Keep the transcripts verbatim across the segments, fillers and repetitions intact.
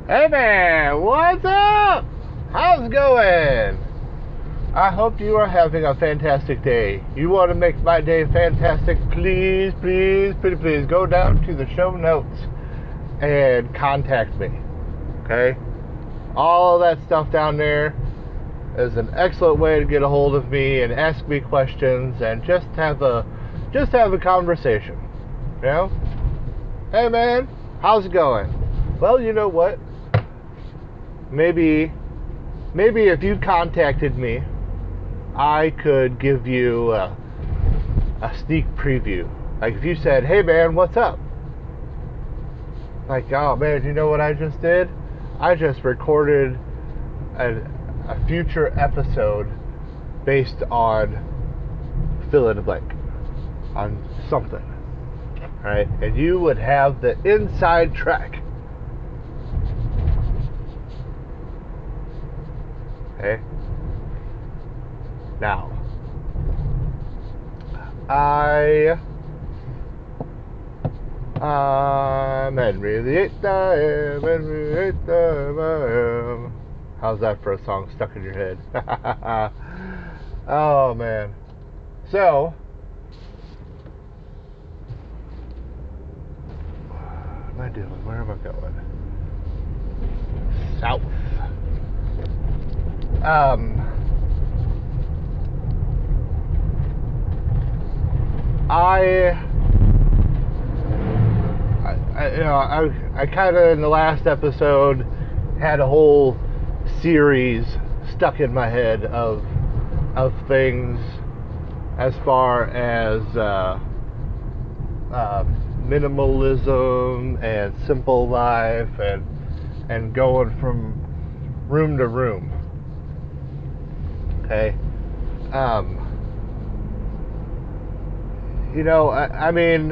Hey man, what's up? How's it going? I hope you are having a fantastic day. You want to make my day fantastic? Please, please, pretty please go down to the show notes and contact me. Okay? All of that stuff down there is an excellent way to get a hold of me and ask me questions and just have a just have a conversation. You know? Hey man, how's it going? Well, you know what? Maybe, maybe if you contacted me, I could give you a, a sneak preview. Like if you said, hey man, what's up? Like, oh man, you know what I just did? I just recorded a, a future episode based on fill in the blank, on something. Alright? And you would have the inside track. Okay. Now, I am Henry the Eighth. I am Henry the Eighth. I am. How's that for a song stuck in your head? Oh man. So, what am I doing? Where am I going? South. Um, I, I, I, you know, I, I kind of in the last episode had a whole series stuck in my head of, of things as far as uh, uh, minimalism and simple life and and going from room to room. Okay. Um, you know, I, I mean,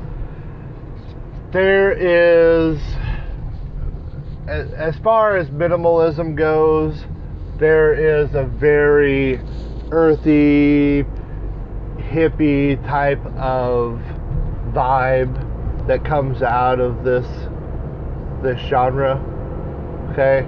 there is, as, as far as minimalism goes, there is a very earthy, hippie type of vibe that comes out of this this genre. Okay.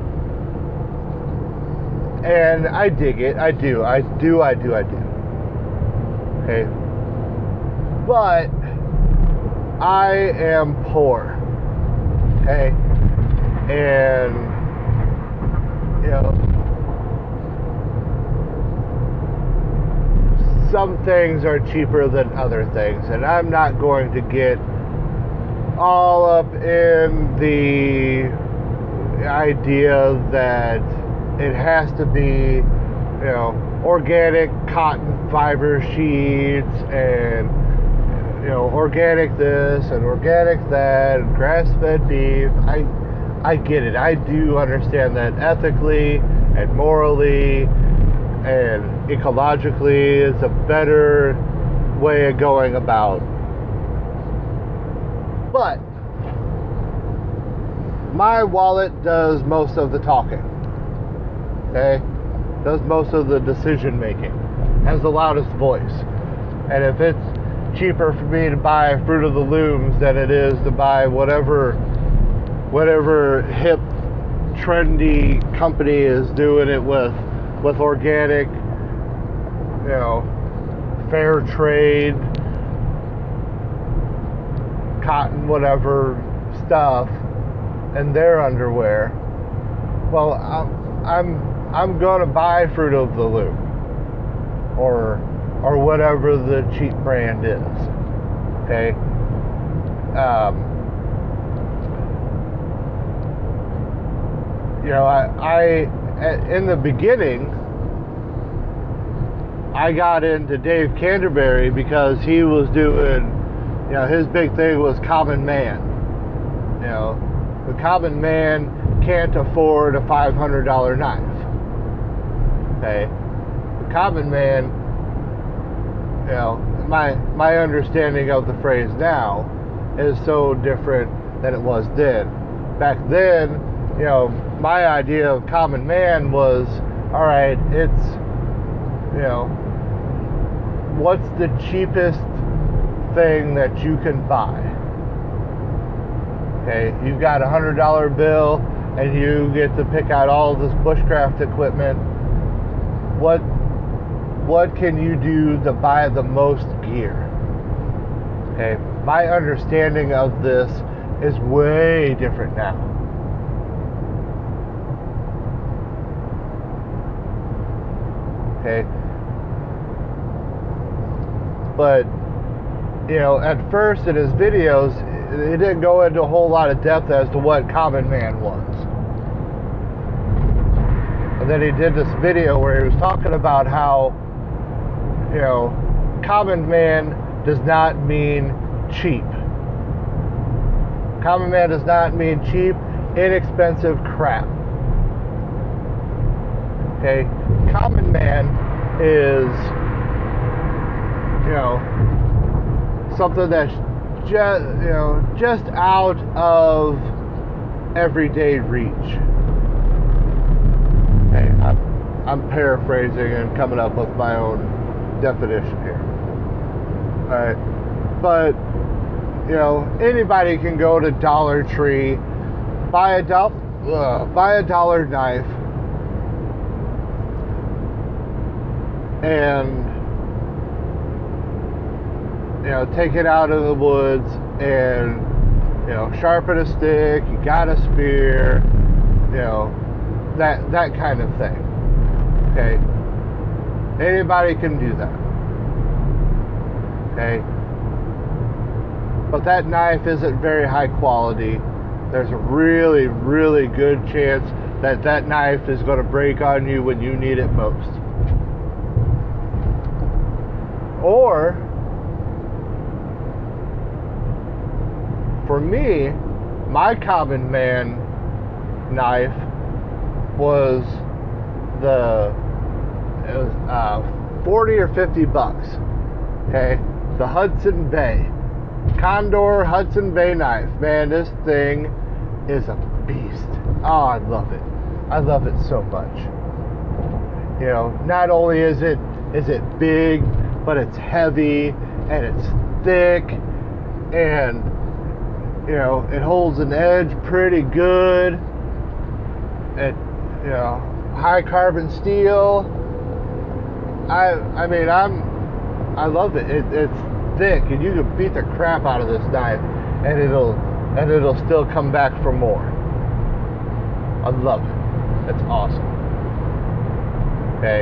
And I dig it. I do. I do. I do. I do. Okay. But I am poor. Okay. And, you know, some things are cheaper than other things. And I'm not going to get all up in the idea that it has to be, you know, organic cotton fiber sheets and, you know, organic this and organic that and grass-fed beef. I, I get it. I do understand that ethically and morally and ecologically is a better way of going about. But my wallet does most of the talking. Okay? Does most of the decision making. Has the loudest voice. And if it's cheaper for me to buy Fruit of the Looms than it is to buy whatever whatever hip trendy company is doing it with with organic, you know, fair trade, cotton, whatever stuff, and their underwear, well, I'm I'm I'm gonna buy Fruit of the Loom, or or whatever the cheap brand is. Okay. Um, you know, I, I in the beginning, I got into Dave Canterbury because he was doing, you know, his big thing was common man. You know, the common man can't afford a five hundred dollars knife. Okay, the common man, you know, my my understanding of the phrase now is so different than it was then. Back then, you know, my idea of common man was, all right, it's, you know, what's the cheapest thing that you can buy? Okay, you've got a hundred dollar bill and you get to pick out all of this bushcraft equipment, what what can you do to buy the most gear? Okay, my understanding of this is way different now. Okay, but you know, at first in his videos, he didn't go into a whole lot of depth as to what Common Man was. And then he did this video where he was talking about how, you know, Common Man does not mean cheap. Common Man does not mean cheap, inexpensive crap. Okay? Common Man is, you know, something that's just, you know, just out of everyday reach. Okay, I'm, I'm paraphrasing and coming up with my own definition here. Alright, but you know, anybody can go to Dollar Tree, buy a do- uh, buy a dollar knife, and you know, take it out of the woods and, you know, sharpen a stick, you got a spear, you know, that that kind of thing. Okay? Anybody can do that. Okay? But that knife isn't very high quality. There's a really, really good chance that that knife is going to break on you when you need it most. Or, for me, my Common Man knife was the it was uh, forty or fifty bucks. Okay, the Hudson Bay Condor Hudson Bay knife. Man, this thing is a beast. Oh, I love it. I love it so much. You know, not only is it is it big, but it's heavy and it's thick, and you know, it holds an edge pretty good. It, you know, high carbon steel. I, I mean, I'm, I love it. it. It's thick, and you can beat the crap out of this knife, and it'll, and it'll still come back for more. I love it. It's awesome. Okay.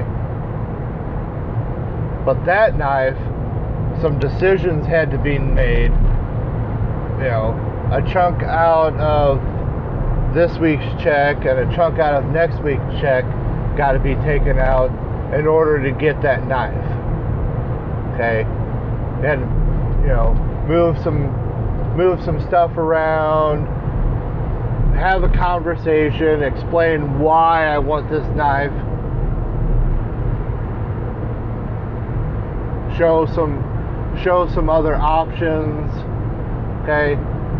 But that knife, some decisions had to be made. You know, a chunk out of this week's check and a chunk out of next week's check got to be taken out in order to get that knife. Okay, and you know, move some move some stuff around, have a conversation, explain why I want this knife, show some show some other options. Okay.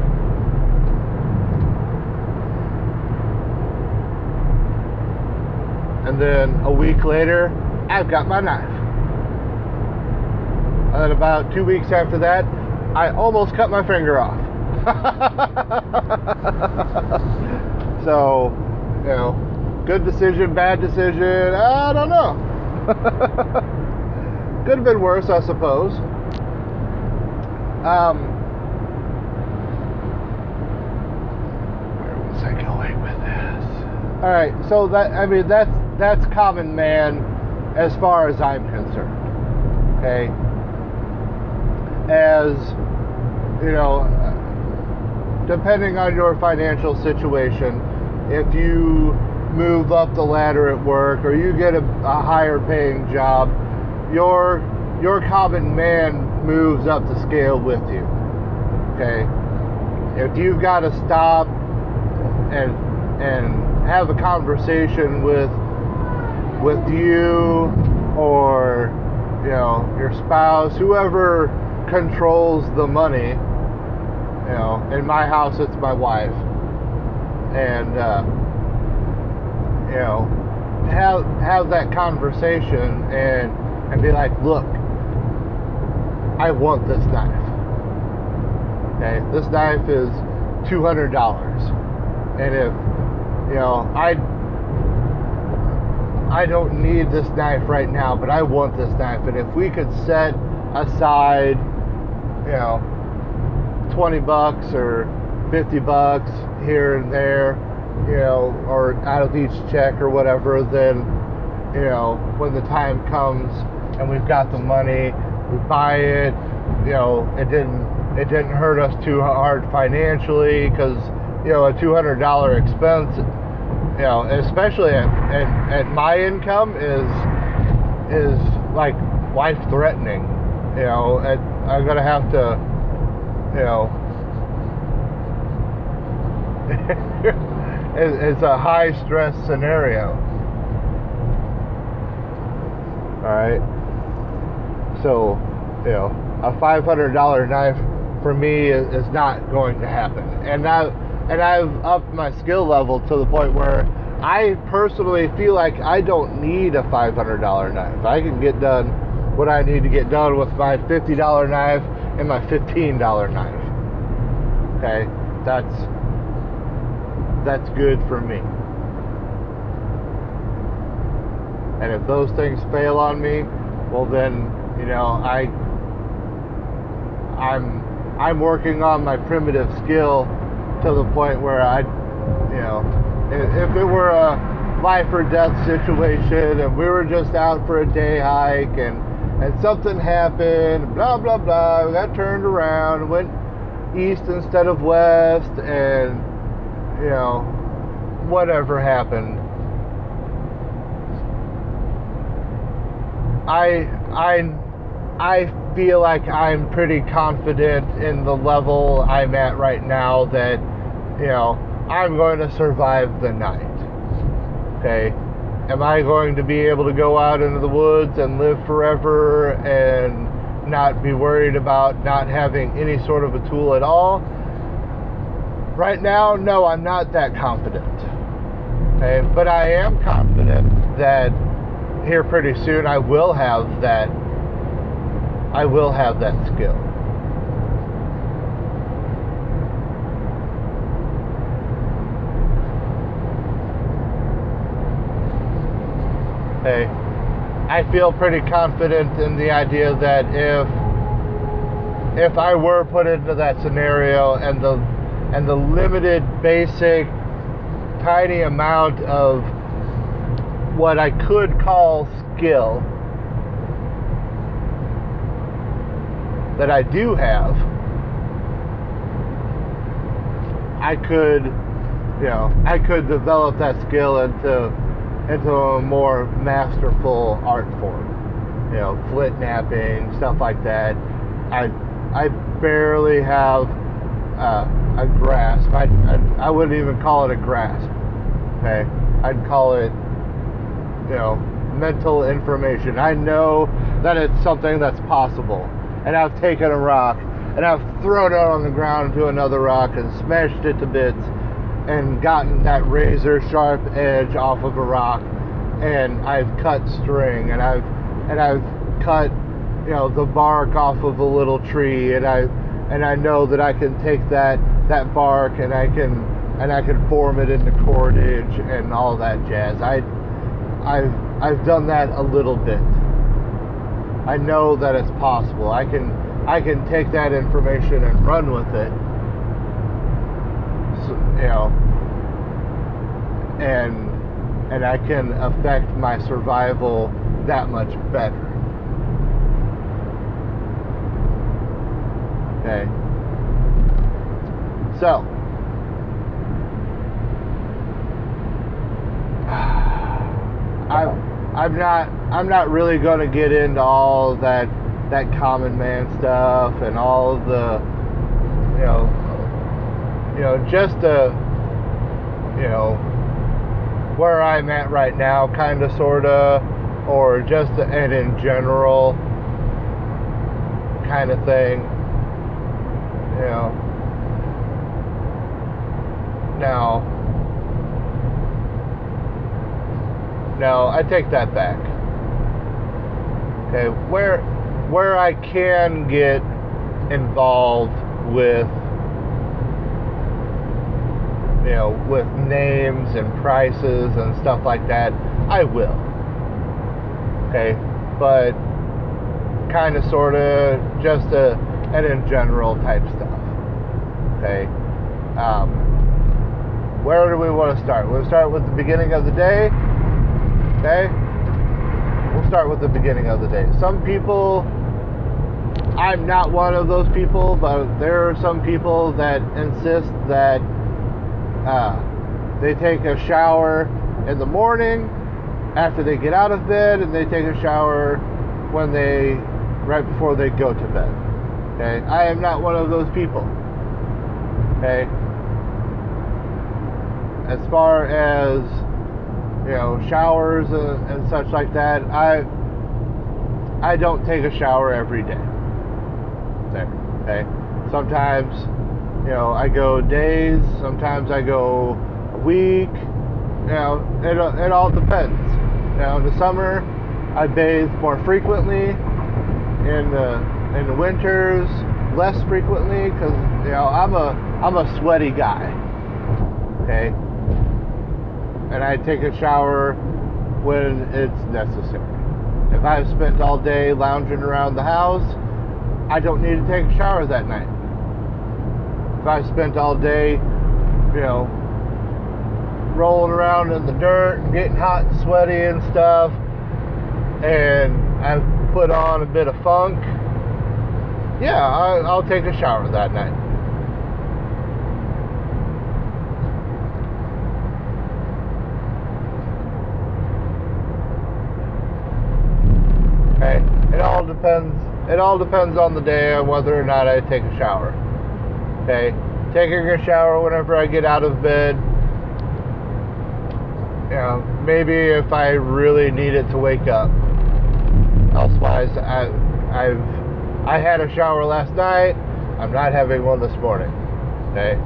And then a week later, I've got my knife. And then about two weeks after that, I almost cut my finger off. So, you know, good decision, bad decision, I don't know. Could have been worse, I suppose. Um, I going with this? All right, so that I mean that's that's Common Man as far as I'm concerned. Okay, as you know, depending on your financial situation, if you move up the ladder at work or you get a, a higher paying job, your your Common Man moves up the scale with you. Okay, if you've got to stop and and have a conversation with with you or you know your spouse, whoever controls the money. You know, in my house it's my wife, and uh, you know, have have that conversation and and be like, look, I want this knife. Okay, this knife is two hundred dollars. And if you know, I I don't need this knife right now, but I want this knife. And if we could set aside, you know, twenty bucks or fifty bucks here and there, you know, or out of each check or whatever, then, you know, when the time comes and we've got the money, we buy it, you know, it didn't it didn't hurt us too hard financially, because, you know, a two hundred dollars expense, you know, especially at, at, at my income, is is like life threatening. You know, and I'm gonna have to, you know, it, it's a high stress scenario. All right, so, you know, a five hundred dollars knife for me is, is not going to happen, and I and I've upped my skill level to the point where I personally feel like I don't need a five hundred dollars knife. I can get done what I need to get done with my fifty dollars knife and my fifteen dollars knife. Okay, that's that's good for me. And if those things fail on me, well then, you know, I I'm I'm working on my primitive skill to the point where I, you know, if it were a life or death situation and we were just out for a day hike and and something happened, blah blah blah, we got turned around and went east instead of west, and, you know, whatever happened, I I I feel like I'm pretty confident in the level I'm at right now that, you know, I'm going to survive the night. Okay? Am I going to be able to go out into the woods and live forever and not be worried about not having any sort of a tool at all? Right now, no, I'm not that confident. Okay? But I am confident that here pretty soon I will have that I will have that skill. Hey, I feel pretty confident in the idea that if if I were put into that scenario and the and the limited basic tiny amount of what I could call skill that I do have, I could, you know, I could develop that skill into into a more masterful art form. You know, flint knapping, stuff like that. I I barely have uh, a grasp. I, I I wouldn't even call it a grasp. Okay, I'd call it, you know, mental information. I know that it's something that's possible. And I've taken a rock and I've thrown it on the ground to another rock and smashed it to bits and gotten that razor sharp edge off of a rock, and I've cut string, and I've and I've cut, you know, the bark off of a little tree, and I and I know that I can take that that bark and I can and I can form it into cordage and all that jazz. I I've I've done that a little bit. I know that it's possible. I can I can take that information and run with it. So, you know, and and I can affect my survival that much better. Okay. So, I. I'm not I'm not really going to get into all that that common man stuff and all of the, you know you know just a you know where I'm at right now, kind of, sorta, or just a, and in general kind of thing. You know. Now. No, I take that back. Okay, where where I can get involved with you know, with names and prices and stuff like that, I will. Okay, but kind of, sort of, just a, and in general type stuff. Okay, um, where do we want to start? We'll start with the beginning of the day. Okay, we'll start with the beginning of the day. Some people, I'm not one of those people, but there are some people that insist that uh, they take a shower in the morning after they get out of bed, and they take a shower when they, right before they go to bed. Okay, I am not one of those people. Okay, as far as, you know, showers and, and such like that, I I don't take a shower every day. There, okay. Sometimes, you know, I go days. Sometimes I go a week. You know, it it all depends. You know, in the summer, I bathe more frequently. In the in the winters, less frequently, because, you know, I'm a I'm a sweaty guy. Okay, and I take a shower when it's necessary. If I've spent all day lounging around the house, I don't need to take a shower that night. If I've spent all day, you know, rolling around in the dirt and getting hot and sweaty and stuff, and I've put on a bit of funk, yeah, I, I'll take a shower that night. Okay, it all depends. It all depends on the day on whether or not I take a shower. Okay, taking a shower whenever I get out of bed. You know, maybe if I really needed to wake up. Elsewise, I, I've I had a shower last night. I'm not having one this morning. Okay.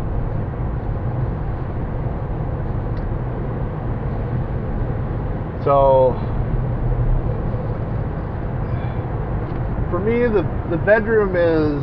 So, for me, the the bedroom is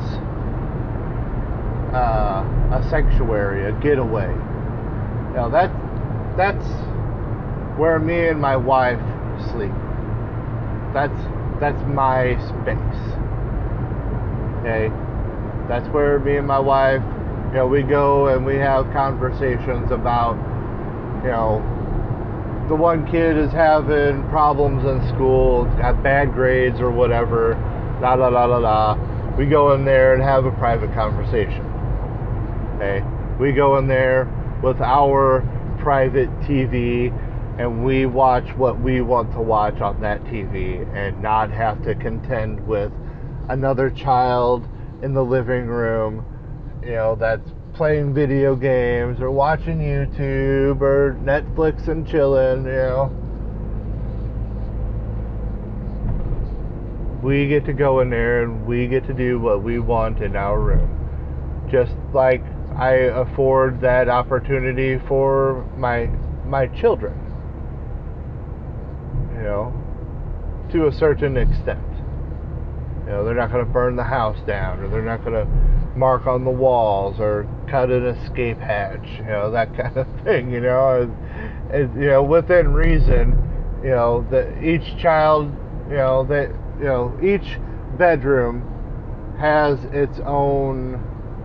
uh, a sanctuary, a getaway. You know, that that's where me and my wife sleep. That's that's my space. Okay, that's where me and my wife, you know, we go and we have conversations about, you know, the one kid is having problems in school, got bad grades or whatever, la la la la la. We go in there and have a private conversation. Okay, we go in there with our private T V, and we watch what we want to watch on that T V and not have to contend with another child in the living room, you know, that's playing video games or watching YouTube or Netflix and chilling, you know. We get to go in there and we get to do what we want in our room. Just like I afford that opportunity for my my children. You know, to a certain extent. You know, they're not going to burn the house down, or they're not going to mark on the walls, or cut an escape hatch. You know, that kind of thing. You know, and, and, you know, within reason. You know, that each child, you know, that you know, each bedroom has its own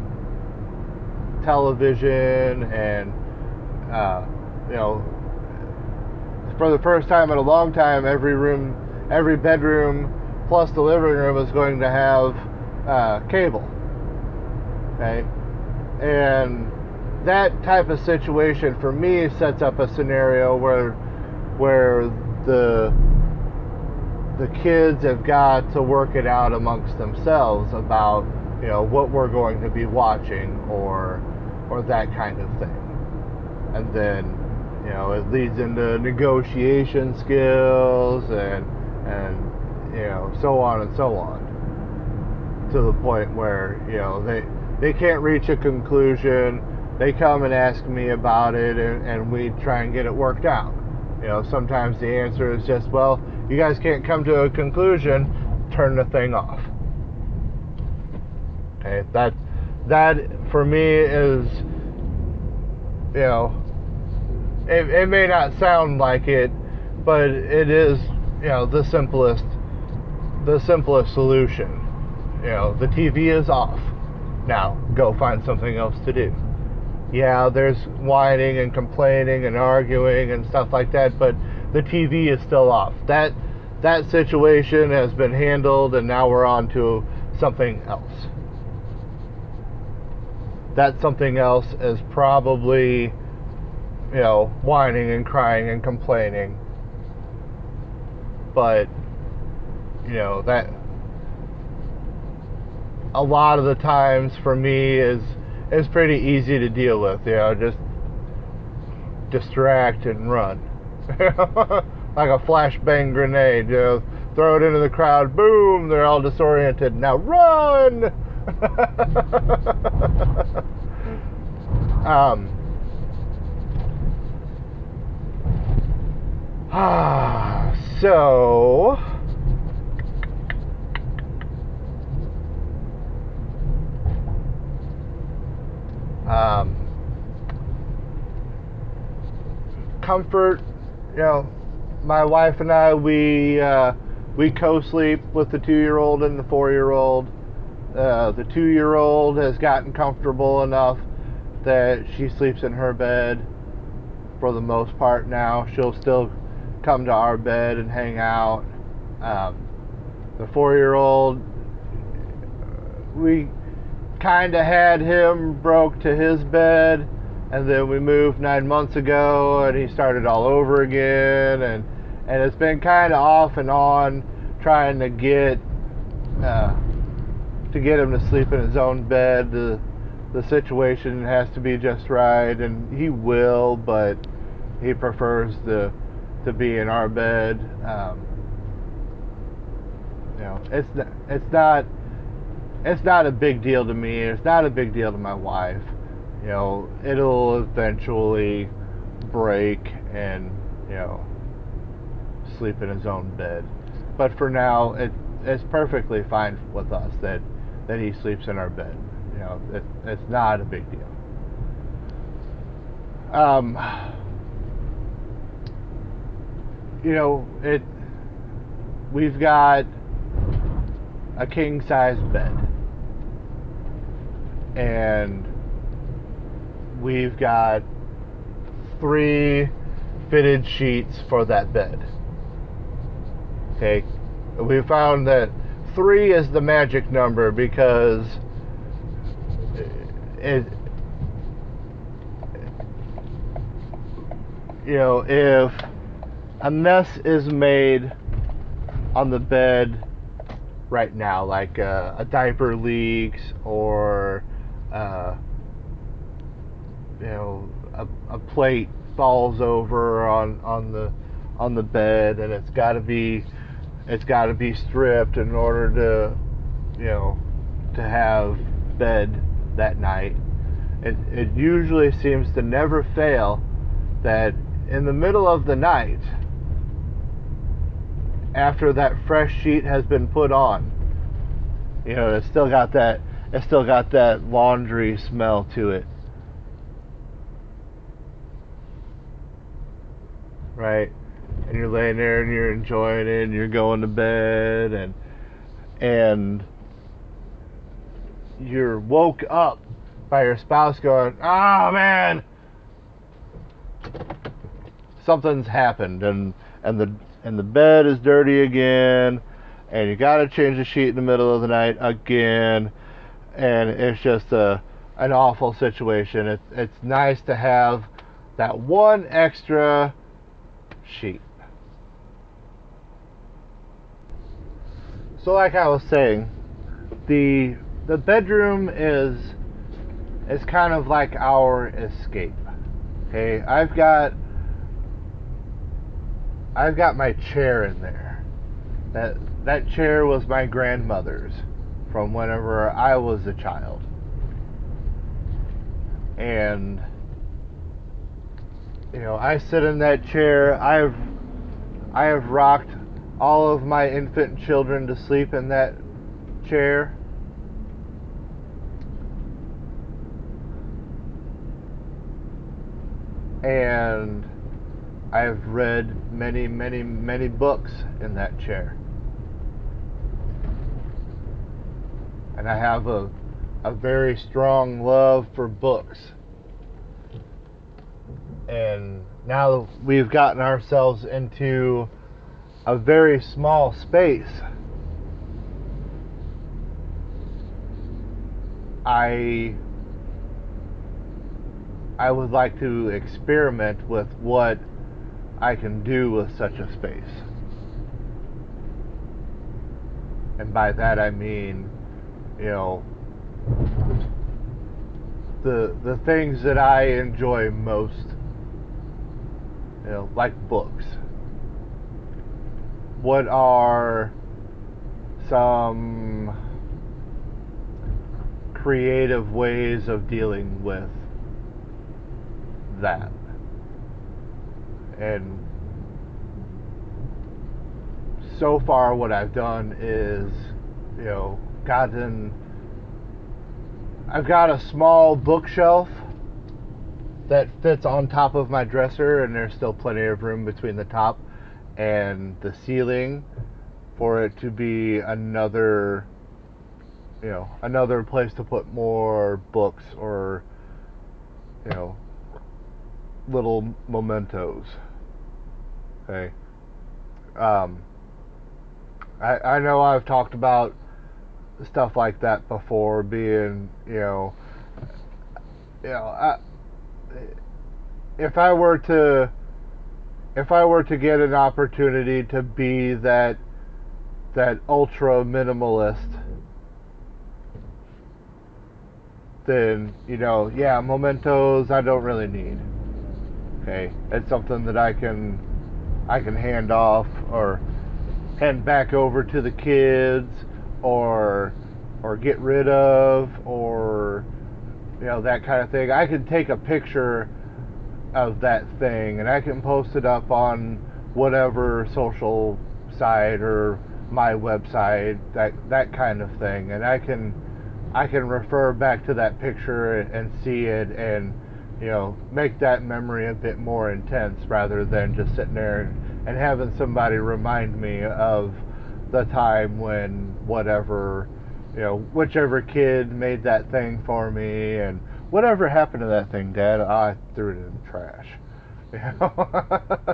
television, and uh, you know, for the first time in a long time, every room, every bedroom, plus the living room is going to have uh, cable. Okay, and that type of situation for me sets up a scenario where, where the the kids have got to work it out amongst themselves about, you know, what we're going to be watching, or or that kind of thing, and then, you know, it leads into negotiation skills and and you know, so on and so on, to the point where, you know, they they can't reach a conclusion. They come and ask me about it, and, and we try and get it worked out. You know, sometimes the answer is just, well, you guys can't come to a conclusion, turn the thing off. Okay, that that for me is you know, it, it may not sound like it, but it is, you know, the simplest, the simplest solution. You know, the T V is off. Now, go find something else to do. Yeah, there's whining and complaining and arguing and stuff like that, but the T V is still off. That that situation has been handled, and now we're on to something else. That something else is probably, you know, whining and crying and complaining. But, you know, that a lot of the times for me is is pretty easy to deal with. You know, just distract and run. Like a flashbang grenade, you know, throw it into the crowd, boom, they're all disoriented. Now run! um, ah, so, um, comfort, you know, my wife and I, we uh, we co-sleep with the two-year-old and the four-year-old. Uh, the two-year-old has gotten comfortable enough that she sleeps in her bed for the most part now. She'll still come to our bed and hang out. Um, the four-year-old, we kind of had him broke to his bed, and then we moved nine months ago, and he started all over again, and and it's been kind of off and on trying to get uh, to get him to sleep in his own bed. The the situation has to be just right, and he will, but he prefers to to be in our bed. Um, you know, it's it's not it's not a big deal to me. It's not a big deal to my wife. You know, it'll eventually break and, you know, sleep in his own bed. But for now, it it's perfectly fine with us that that he sleeps in our bed. You know, it, it's not a big deal. Um, you know, it. We've got a king size bed, and we've got three fitted sheets for that bed. Okay, we found that three is the magic number because it, you know, if a mess is made on the bed right now, like uh, a diaper leaks or uh, you know, a, a plate falls over on on the on the bed, and it's got to be it's got to be stripped in order to, you know, to have bed that night. It it usually seems to never fail that in the middle of the night, after that fresh sheet has been put on, you know, it's still got that it's still got that laundry smell to it. Right? And you're laying there and you're enjoying it and you're going to bed, and and you're woke up by your spouse going, "Ah, man, something's happened," and and the and the bed is dirty again, and you got to change the sheet in the middle of the night again, and it's just a an awful situation. It's it's nice to have that one extra sheet. So, like I was saying, the the bedroom is is kind of like our escape. Okay, I've got I've got my chair in there. That that chair was my grandmother's from whenever I was a child. And you know, I sit in that chair. I've I have rocked all of my infant children to sleep in that chair. And I've read many, many, many books in that chair. And I have a, a very strong love for books. And now we've gotten ourselves into a very small space. I I would like to experiment with what I can do with such a space. And by that I mean, you know, the the things that I enjoy most, you know, like books. What are some creative ways of dealing with that? And so far what I've done is, you know, gotten I've got a small bookshelf that fits on top of my dresser, and there's still plenty of room between the top and the ceiling for it to be another, you know, another place to put more books or, you know, little mementos. Okay. Um, I, I know I've talked about stuff like that before, being, you know, you know, I, if I were to, if I were to get an opportunity to be that, that ultra minimalist, then, you know, yeah, mementos I don't really need. Okay, it's something that I can, I can hand off or hand back over to the kids, or or get rid of, or, you know, that kind of thing. I can take a picture of that thing and I can post it up on whatever social site or my website, that that kind of thing, and I can I can refer back to that picture and see it, and, you know, make that memory a bit more intense, rather than just sitting there and, and having somebody remind me of the time when whatever, you know, whichever kid made that thing for me, and whatever happened to that thing, Dad? I threw it in the trash. You know,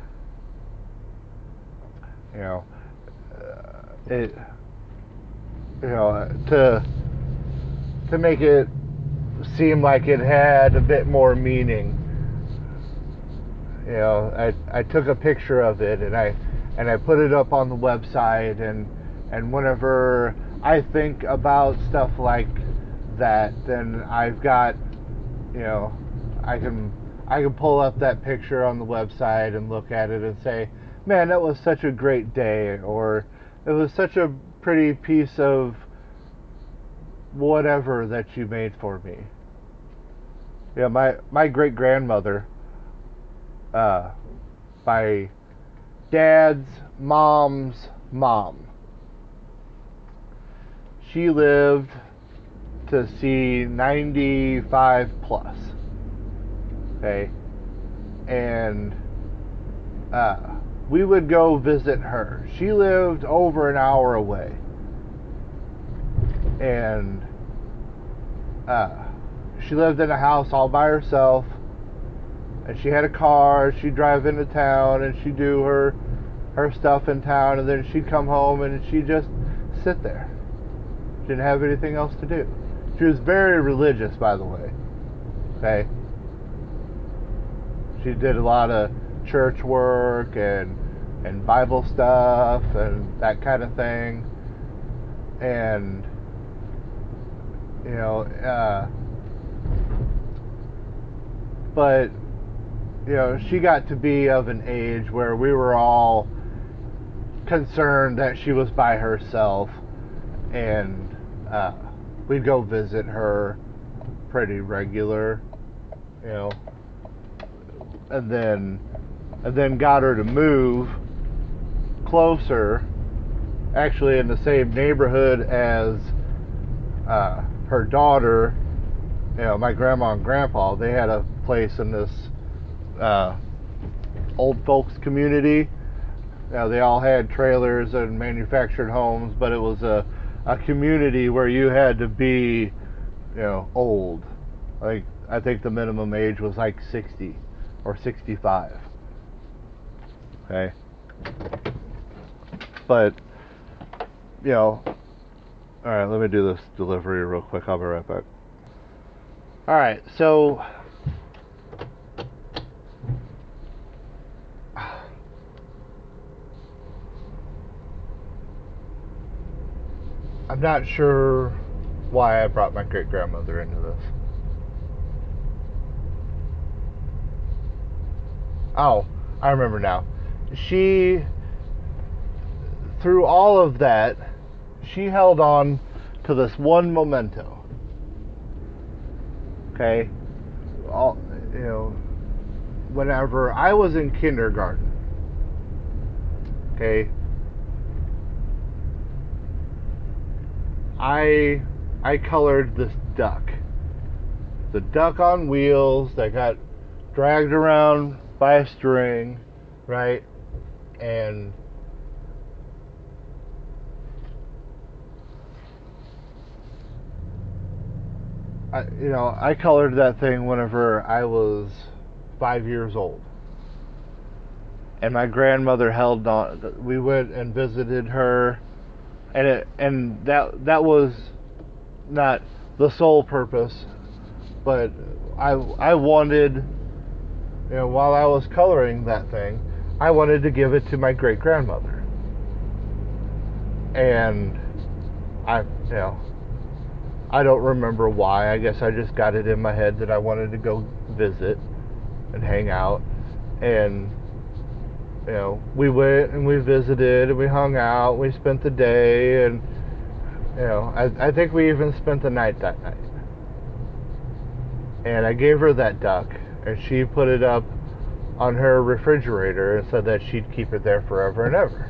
you know, uh, it, you know, to to make it seem like it had a bit more meaning. You know, I I took a picture of it and I and I put it up on the website, and and whenever I think about stuff like that, then I've got, you know, I can I can pull up that picture on the website and look at it and say, man, that was such a great day, or it was such a pretty piece of whatever that you made for me. Yeah, my my great grandmother, uh, my dad's mom's mom, she lived to see ninety-five plus. Okay, and uh, we would go visit her. She lived over an hour away, and uh, she lived in a house all by herself, and she had a car. She'd drive into town and she'd do her her stuff in town, and then she'd come home and she'd just sit there. She didn't have anything else to do. She was very religious, by the way. Okay, she did a lot of church work and and Bible stuff and that kind of thing, and, you know, uh, but, you know, she got to be of an age where we were all concerned that she was by herself, and uh, we'd go visit her pretty regular, you know, and then and then got her to move closer, actually in the same neighborhood as uh, her daughter. You know, my grandma and grandpa, they had a place in this uh, old folks community. You know, they all had trailers and manufactured homes, but it was a, a community where you had to be, you know, old. Like, I think the minimum age was like sixty or sixty-five. Okay. But, you know, alright, let me do this delivery real quick. I'll be right back. Alright, so I'm not sure why I brought my great grandmother into this. Oh, I remember now. She, through all of that, she held on to this one memento. Okay? All, you know, whenever I was in kindergarten, okay, I I colored this duck. The duck on wheels that got dragged around by a string, right? And I, you know, I colored that thing whenever I was five years old. And my grandmother held on. We went and visited her, and it, and that that was not the sole purpose, but I I wanted, you know, while I was coloring that thing, I wanted to give it to my great grandmother. And I, you know, I don't remember why. I guess I just got it in my head that I wanted to go visit and hang out. And, you know, we went and we visited and we hung out. We spent the day, and, you know, I, I think we even spent the night that night. And I gave her that duck, and she put it up on her refrigerator and said that she'd keep it there forever and ever.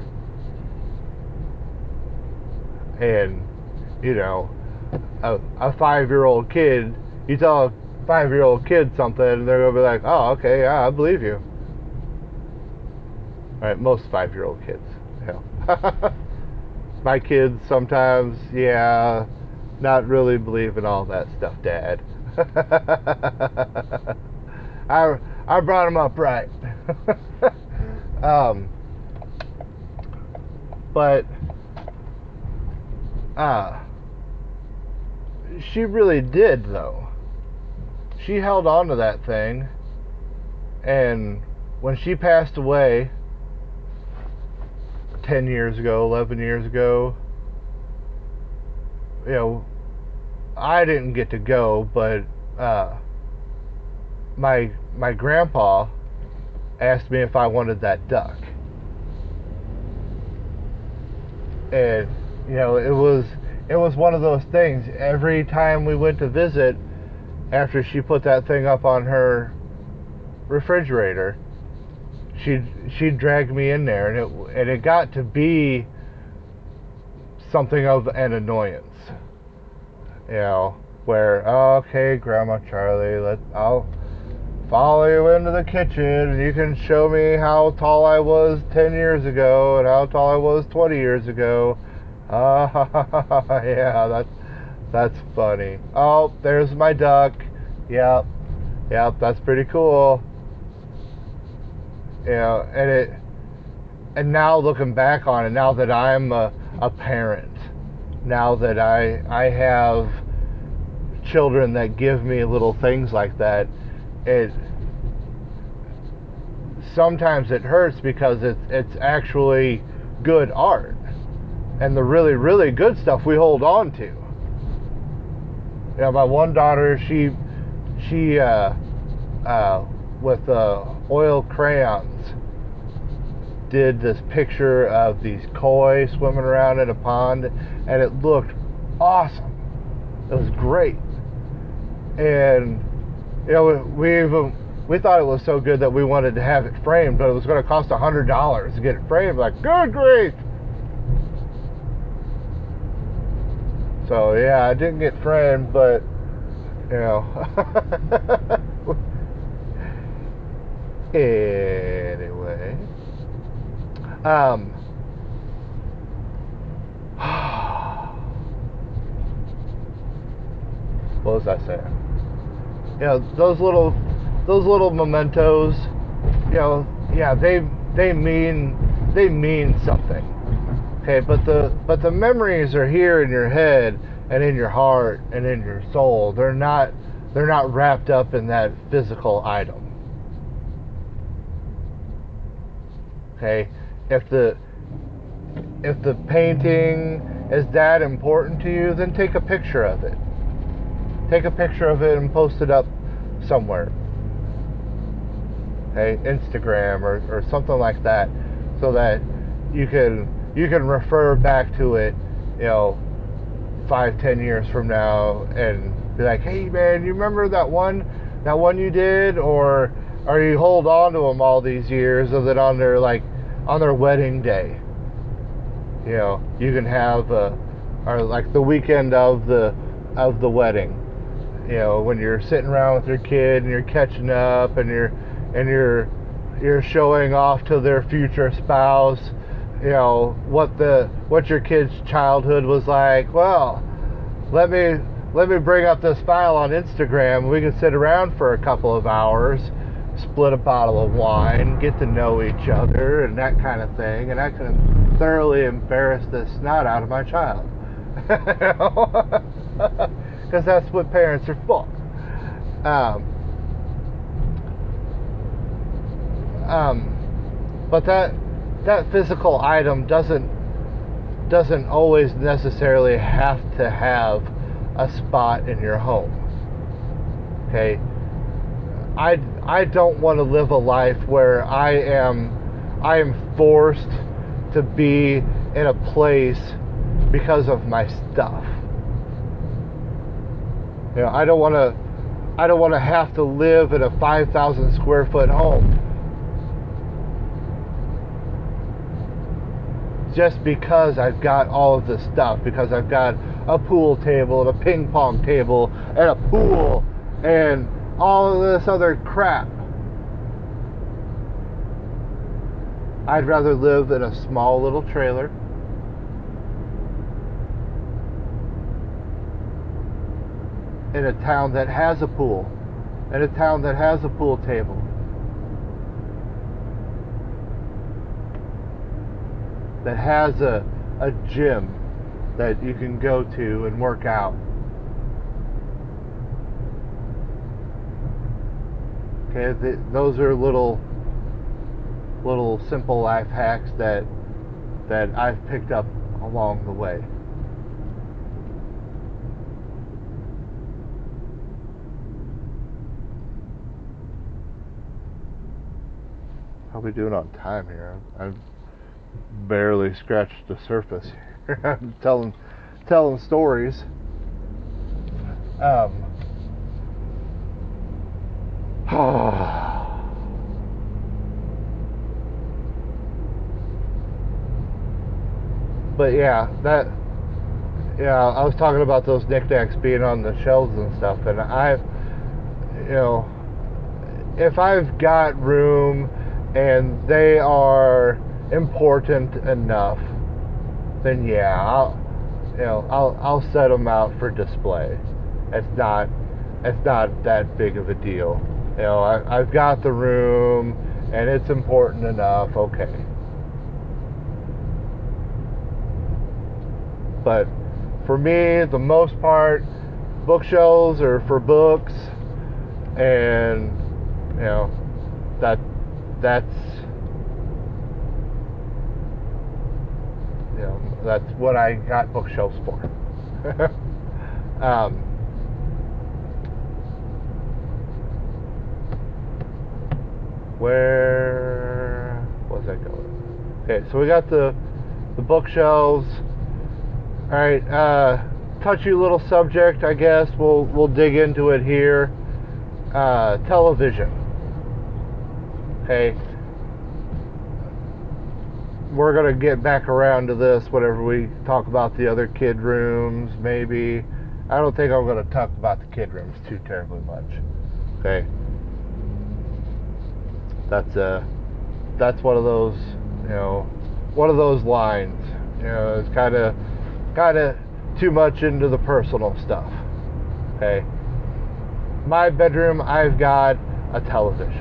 And, you know, a, a five-year-old kid, you tell a five-year-old kid something, and they're going to be like, oh, okay, yeah, I believe you. Right, most five-year-old kids. You know. My kids sometimes, yeah, not really believing all that stuff, Dad. I I brought them up right. um, but uh, she really did, though. She held on to that thing, and when she passed away ten years ago, eleven years ago, you know, I didn't get to go, but uh, my my grandpa asked me if I wanted that duck. And, you know, it was it was one of those things. Every time we went to visit, after she put that thing up on her refrigerator, she'd she'd drag me in there, and it and it got to be something of an annoyance. You know, where, oh, okay, Grandma Charlie, let I'll follow you into the kitchen, and you can show me how tall I was ten years ago and how tall I was twenty years ago. Ah, uh, yeah, that's that's funny. Oh, there's my duck. Yep, yep, that's pretty cool. You know, and it, and now looking back on it, now that I'm a, a parent, now that I I have children that give me little things like that, it sometimes it hurts because it's it's actually good art, and the really really good stuff we hold on to. You know, my one daughter, she she uh, uh, with uh, oil crayons did this picture of these koi swimming around in a pond, and it looked awesome. It was great. And, you know, we even we thought it was so good that we wanted to have it framed, but it was going to cost a hundred dollars to get it framed. Like, good grief! So yeah, I didn't get framed, but, you know, Anyway, um, what was I saying? You know, those little, those little mementos. You know, yeah, they they mean they mean something. Okay, but the but the memories are here in your head and in your heart and in your soul. They're not they're not wrapped up in that physical item. Okay, if the if the painting is that important to you, then take a picture of it. Take a picture of it and post it up somewhere. Okay, Instagram or, or something like that, so that you can you can refer back to it, you know, five, ten years from now, and be like, hey man, you remember that one that one you did, or or you hold on to them all these years, so that on their like on their wedding day, you know, you can have uh, or like the weekend of the of the wedding, you know, when you're sitting around with your kid and you're catching up and you're and you're you're showing off to their future spouse, you know, what the what your kid's childhood was like. Well, let me let me bring up this file on Instagram. We can sit around for a couple of hours, split a bottle of wine, get to know each other, and that kind of thing. And I can thoroughly embarrass the snot out of my child, because that's what parents are for. Um, Um, but that that physical item doesn't doesn't always necessarily have to have a spot in your home. Okay, I I don't want to live a life where I am I am forced to be in a place because of my stuff. You know, I don't want to I don't want to have to live in a five thousand square foot home just because I've got all of this stuff, because I've got a pool table and a ping pong table and a pool and all of this other crap. I'd rather live in a small little trailer in a town that has a pool, in a town that has a pool table, that has a, a gym that you can go to and work out. Okay, th- those are little little simple life hacks that that I've picked up along the way. How are we doing on time here? I've barely scratched the surface here. I'm telling telling stories. Um, but yeah, that yeah, I was talking about those knickknacks being on the shelves and stuff, and I, you know, if I've got room and they are important enough, then yeah, I'll, you know, I'll I'll set them out for display. It's not it's not that big of a deal. You know, I, I've got the room and it's important enough. Okay, but for me, the most part, bookshelves are for books, and you know, that that's you know that's what I got bookshelves for. um, where was I going? Okay, so we got the the bookshelves. All right, uh, touchy little subject, I guess. We'll we'll dig into it here. Uh, television. Okay, we're gonna get back around to this whenever we talk about the other kid rooms. Maybe I don't think I'm gonna talk about the kid rooms too terribly much. Okay, That's a that's one of those, you know, one of those lines. You know, it's kind of kind of too much into the personal stuff. Okay. My bedroom, I've got a television.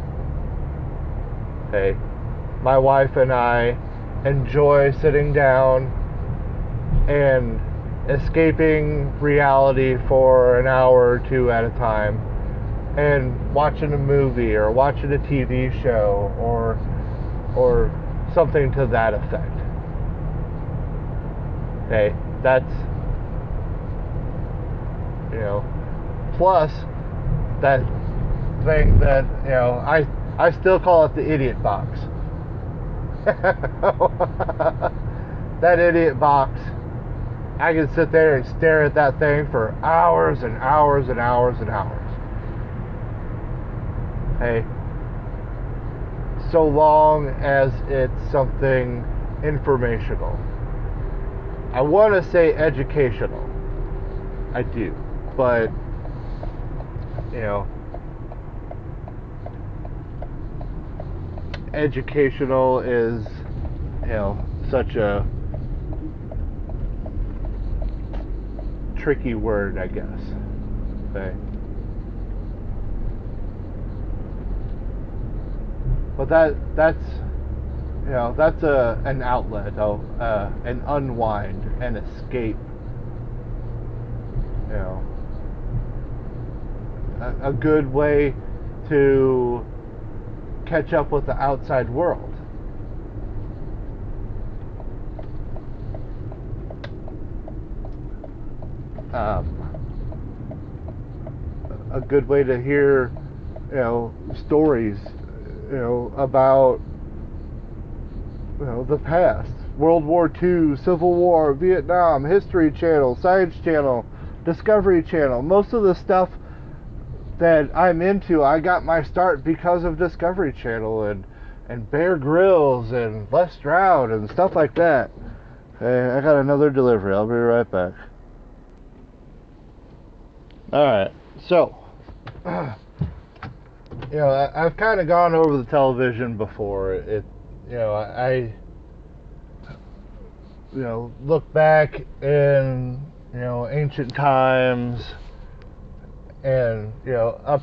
Okay. My wife and I enjoy sitting down and escaping reality for an hour or two at a time and watching a movie or watching a T V show or or something to that effect. Okay, that's, you know, plus that thing that, you know, I I still call it the idiot box. That idiot box, I can sit there and stare at that thing for hours and hours and hours and hours. Hey, so long as it's something informational. I want to say educational. I do. But, you know, educational is, you know, such a tricky word, I guess. Okay. But that that's, you know, that's a an outlet, oh, uh, an unwind, an escape. You know, a, a good way to catch up with the outside world. Um, a good way to hear, you know, stories, you know, about, you know, the past. World War Two, Civil War, Vietnam, History Channel, Science Channel, Discovery Channel. Most of the stuff that I'm into, I got my start because of Discovery Channel and, and Bear Grylls and Les Stroud and stuff like that. Hey, I got another delivery. I'll be right back. Alright, so, you know, I, I've kind of gone over the television before. It, you know, I, I, you know, look back in, you know, ancient times and, you know, up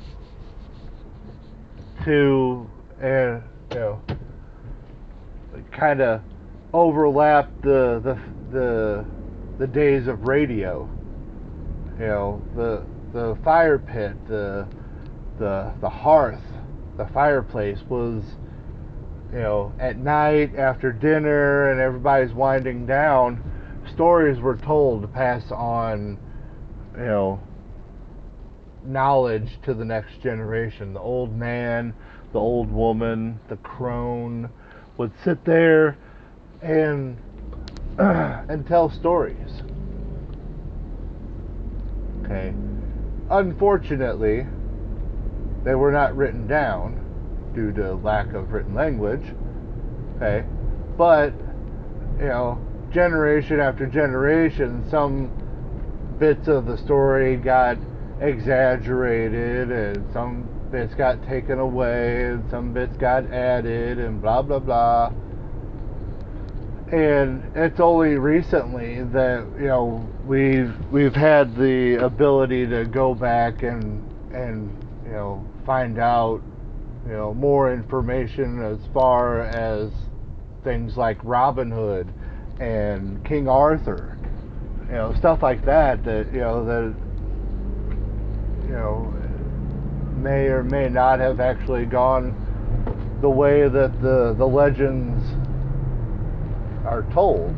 to, and, you know, kind of overlap the, the, the, the days of radio. You know, the, the fire pit, the, the, the hearth, the fireplace was, you know, at night after dinner and everybody's winding down, stories were told to pass on, you know, knowledge to the next generation. The old man, the old woman, the crone would sit there and and tell stories. Okay. Unfortunately, they were not written down due to lack of written language. Okay. But, you know, generation after generation, some bits of the story got exaggerated and some bits got taken away and some bits got added and blah blah blah. And it's only recently that, you know, we've we've had the ability to go back and and you know, find out, you know, more information as far as things like Robin Hood and King Arthur, you know, stuff like that that, you know, that, you know, may or may not have actually gone the way that the the legends are told.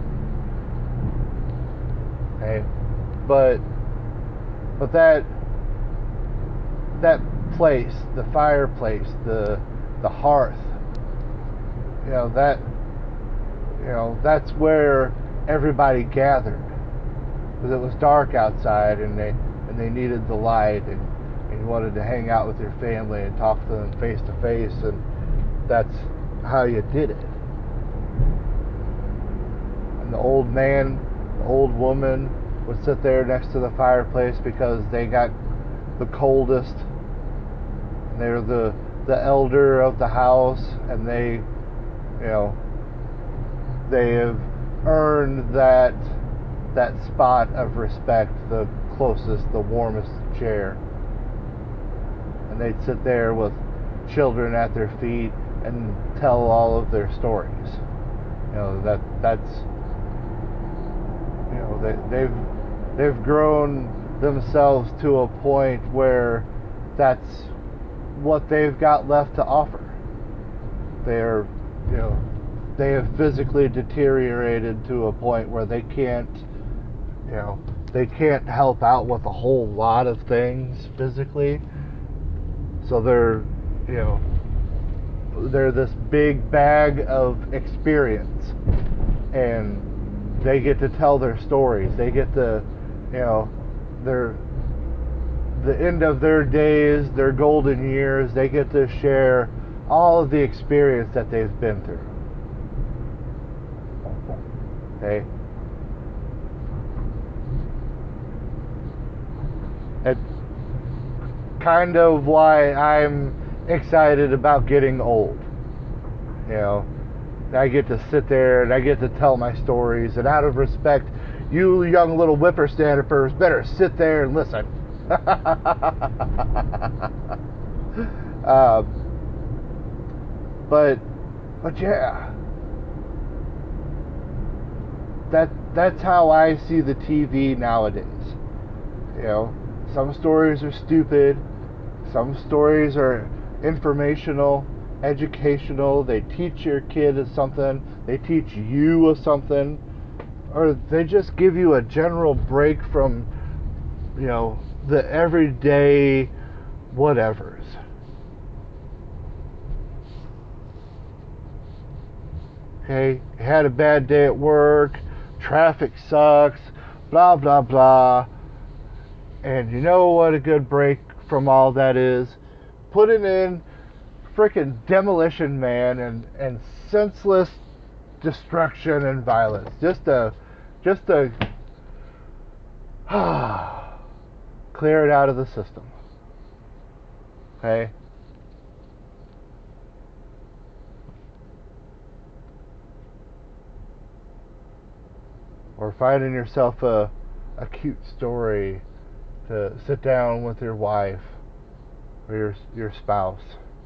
Okay, but but that that place, the fireplace, the the hearth, you know, that you know that's where everybody gathered, because it was dark outside and they and they needed the light, and, and you wanted to hang out with your family and talk to them face to face, and that's how you did it. And the old man, the old woman would sit there next to the fireplace because they got the coldest, and they're the the elder of the house, and they, you know, they have earned that that spot of respect, the closest, the warmest chair. And they'd sit there with children at their feet and tell all of their stories. You know, that that's you know, they, they've they've grown themselves to a point where that's what they've got left to offer. They're, you know, they have physically deteriorated to a point where they can't, you know, they can't help out with a whole lot of things physically. So they're, you know, they're this big bag of experience, and they get to tell their stories. They get to, you know, their the end of their days, their golden years, they get to share all of the experience that they've been through. Okay? It's kind of why I'm excited about getting old. You know, I get to sit there and I get to tell my stories, and out of respect, you young little whippersnappers better sit there and listen. uh, but, but yeah, that that's how I see the T V nowadays. You know, some stories are stupid, some stories are informational, educational. They teach your kid something, they teach you something, or they just give you a general break from, you know, the everyday whatevers. Okay, you had a bad day at work, traffic sucks, blah blah blah, and you know what a good break from all that is? Putting in freaking Demolition Man and, and senseless destruction and violence. Just a, just a, clear it out of the system. Okay? Or finding yourself a, a cute story to sit down with your wife or your your spouse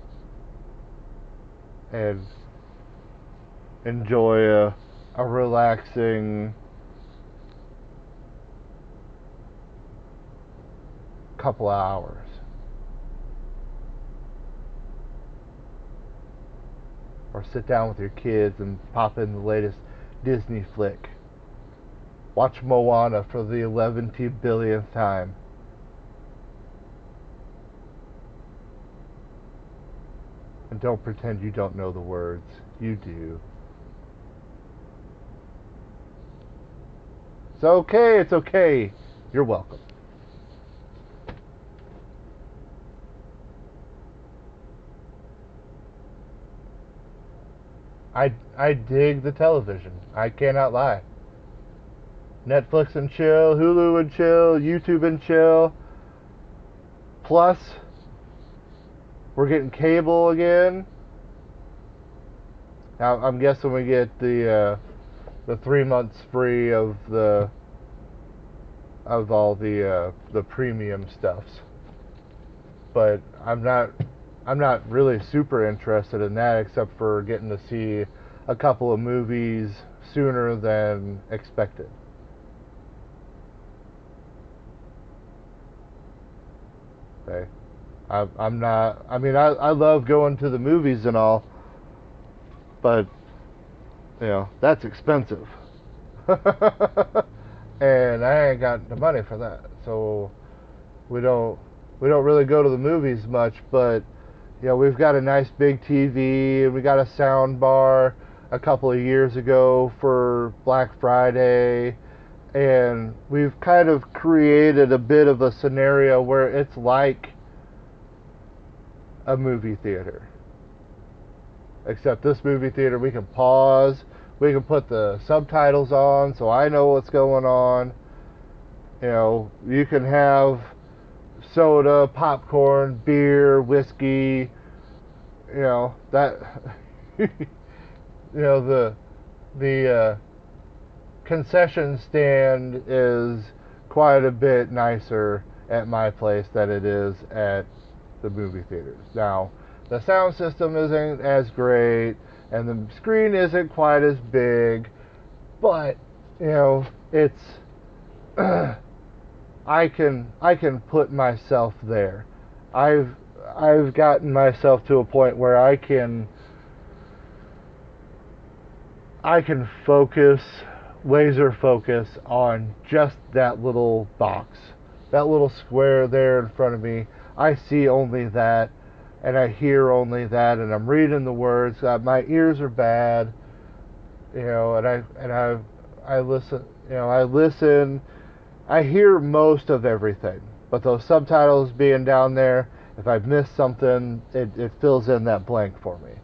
and enjoy a, a relaxing couple of hours. Or sit down with your kids and pop in the latest Disney flick. Watch Moana for the eleventh billionth time. And don't pretend you don't know the words. You do. It's okay, it's okay. You're welcome. I, I dig the television. I cannot lie. Netflix and chill, Hulu and chill, YouTube and chill. Plus, we're getting cable again. Now, I'm guessing we get the uh, the three months free of the of all the uh, the premium stuffs. But I'm not I'm not really super interested in that, except for getting to see a couple of movies sooner than expected. Okay. I, I'm not, I mean, I, I love going to the movies and all, but, you know, that's expensive. And I ain't got the money for that. So we don't, we don't really go to the movies much, but, you know, we've got a nice big T V, and we got a sound bar a couple of years ago for Black Friday. And we've kind of created a bit of a scenario where it's like a movie theater. Except this movie theater, we can pause, we can put the subtitles on so I know what's going on. You know, you can have soda, popcorn, beer, whiskey, you know that you know the the uh, concession stand is quite a bit nicer at my place than it is at the movie theaters. Now, the sound system isn't as great, and the screen isn't quite as big, but you know, it's I can I can put myself there. I've I've gotten myself to a point where I can I can focus, laser focus on just that little box, that little square there in front of me. I see only that, and I hear only that, and I'm reading the words. Uh, my ears are bad, you know, and I and I I listen, you know, I listen. I hear most of everything, but those subtitles being down there, if I've missed something, it, it fills in that blank for me.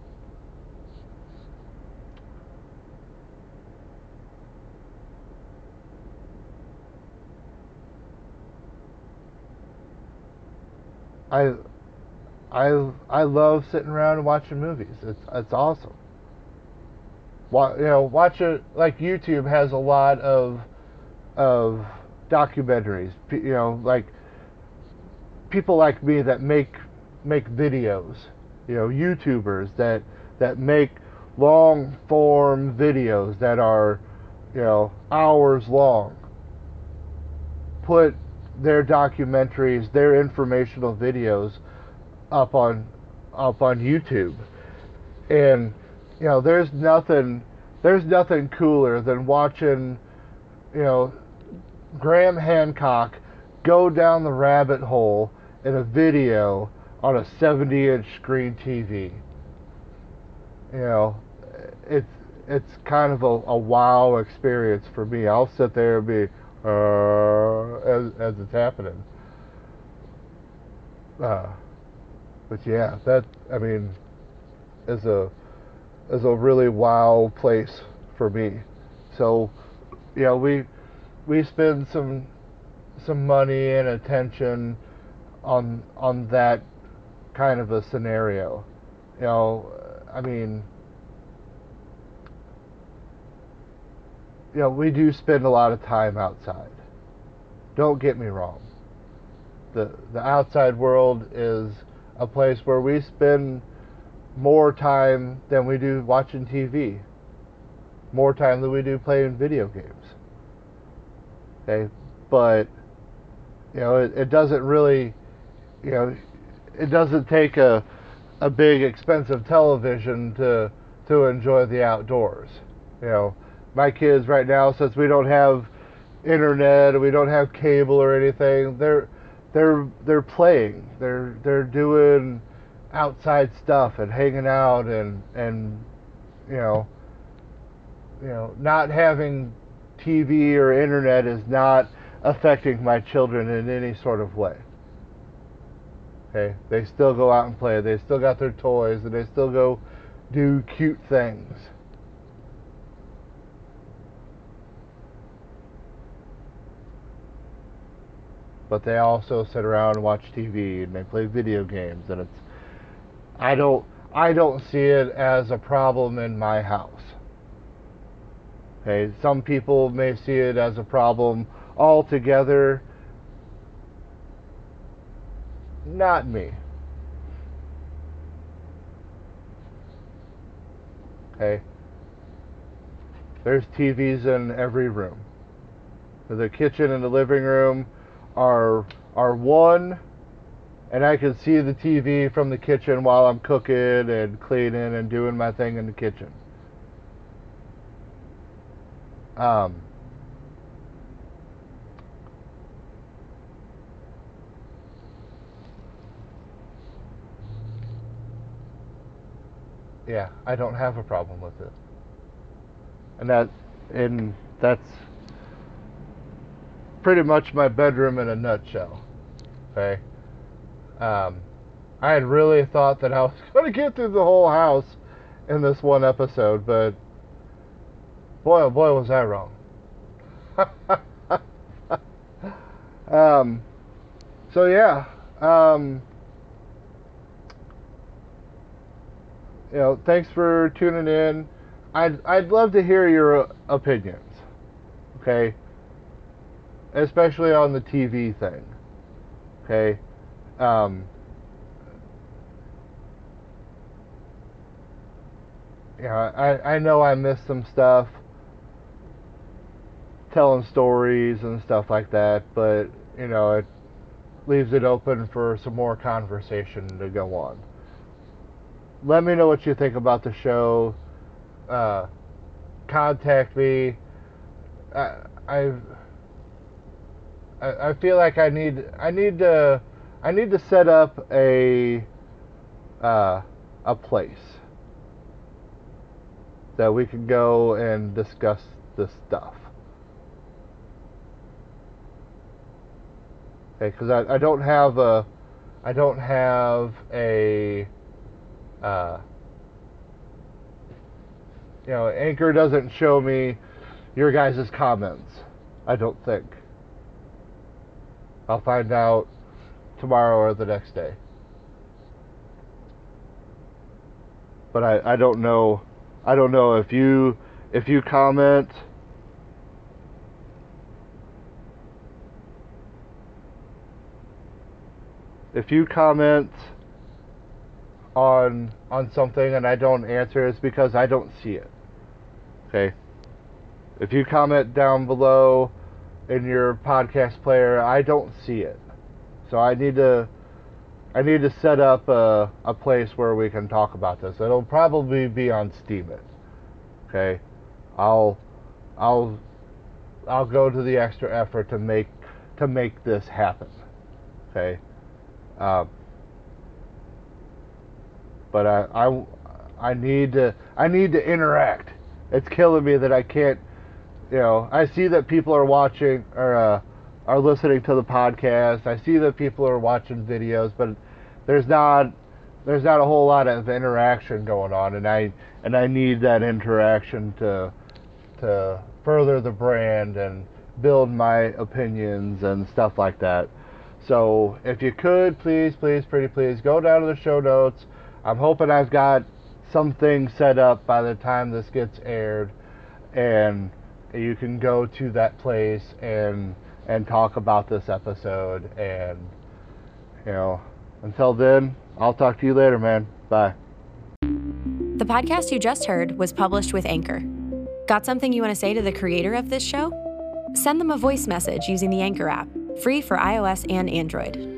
I I I love sitting around and watching movies. It's it's awesome. Wa- you know, watch it like YouTube has a lot of of documentaries. You know, like people like me that make make videos. You know, YouTubers that that make long form videos that are, you know, hours long. Put their documentaries, their informational videos up on up on YouTube. And you know, there's nothing there's nothing cooler than watching, you know, Graham Hancock go down the rabbit hole in a video on a seventy inch screen T V. You know, it's it's kind of a, a wow experience for me. I'll sit there and be uh, as as it's happening. Uh, but yeah, that I mean is a is a really wow place for me. So, you know, we we spend some some money and attention on on that kind of a scenario. You know, I mean, you know, we do spend a lot of time outside. Don't get me wrong. The the outside world is a place where we spend more time than we do watching T V. More time than we do playing video games. Okay, but you know, it, it doesn't really, you know, it doesn't take a a big expensive television to to enjoy the outdoors. You know, my kids right now, since we don't have internet and we don't have cable or anything, they're they're they're playing. They're they're doing outside stuff and hanging out and and you know you know not having T V or internet is not affecting my children in any sort of way. Okay, they still go out and play. They still got their toys, and they still go do cute things. But they also sit around and watch T V and they play video games, and it's I don't I don't see it as a problem in my house. Okay, some people may see it as a problem altogether. Not me. Okay, there's T Vs in every room. The kitchen and the living room are are one, and I can see the T V from the kitchen while I'm cooking and cleaning and doing my thing in the kitchen. Um, yeah, I don't have a problem with it, and that and that's pretty much my bedroom in a nutshell. Okay. Um, I had really thought that I was going to get through the whole house in this one episode, but boy, oh boy, was I wrong. um, so yeah, um, you know, thanks for tuning in. I'd I'd love to hear your opinions. Okay. Especially on the T V thing. Okay. Um, yeah, I, I know I missed some stuff, telling stories and stuff like that, but, you know, it leaves it open for some more conversation to go on. Let me know what you think about the show. Uh, contact me. I, I've I, I feel like I need I need to I need to set up a uh, a place that we can go and discuss this stuff. Okay, because I, I don't have a I don't have a uh, you know, Anchor doesn't show me your guys' comments. I don't think. I'll find out tomorrow or the next day. But I, I don't know I don't know if you if you comment if you comment on on something and I don't answer, it's because I don't see it. Okay? If you comment down below in your podcast player, I don't see it. So I need to I need to set up a, a place where we can talk about this. It'll probably be on Steemit. Okay? I'll I'll I'll go to the extra effort to make to make this happen. Okay? Um, but I, I I need to I need to interact. It's killing me that I can't. You know, I see that people are watching or uh, are listening to the podcast. I see that people are watching videos, but there's not there's not a whole lot of interaction going on, and I and I need that interaction to to further the brand and build my opinions and stuff like that. So if you could, please, please, pretty please, go down to the show notes. I'm hoping I've got something set up by the time this gets aired, and you can go to that place and and talk about this episode. And, you know, until then, I'll talk to you later, man. Bye. The podcast you just heard was published with Anchor. Got something you want to say to the creator of this show? Send them a voice message using the Anchor app, free for iOS and Android.